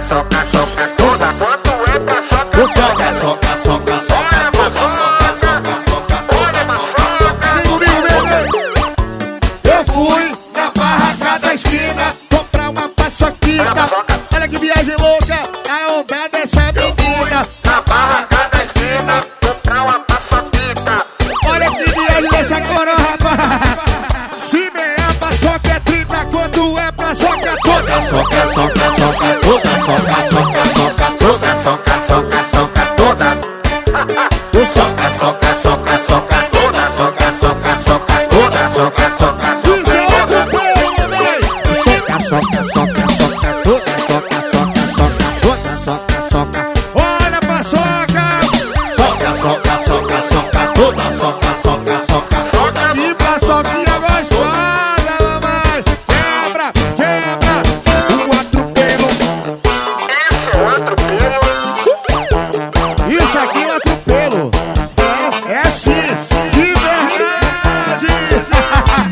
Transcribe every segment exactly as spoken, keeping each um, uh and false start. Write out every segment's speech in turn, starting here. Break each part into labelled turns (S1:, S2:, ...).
S1: soca, soca toda. Quanto é paçoca?
S2: Soca, soca, soca, soca toda. Soca, soca, soca toda. Soca,
S3: Vem comigo, vem, vem. Eu fui na barraca da esquina comprar uma paçoquita. Olha que viagem louca, a onda dessa menina.
S1: na barraca da esquina comprar uma paçoquita.
S3: Olha que viagem dessa coroa, rapaz. Se meia paçoca é trinta, quanto é paçoca toda?
S2: soca, soca, soca toda. Soca, soca, soca toda.
S1: Soca, soca, soca toda.
S2: Soca, soca, soca, soca toda. Soca, soca, soca toda. Soca, soca,
S3: Isso é outro pelo, mamãe.
S2: soca, soca, soca, soca toda. Soca, soca, soca toda. Soca, soca.
S3: Olha a paçoca.
S2: Soca, soca, soca, soca toda. Soca, soca, soca toda.
S3: Que paçoquinha gostosa, mamãe. Quebra, quebra. O atropelo.
S1: Isso é um atropelo.
S3: Isso aqui é um atropelo. É, é sim, de verdade.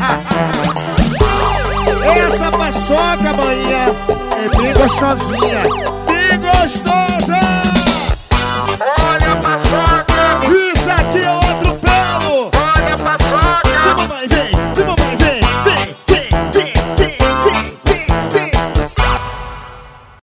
S3: Essa paçoca, manhã, é bem gostosinha.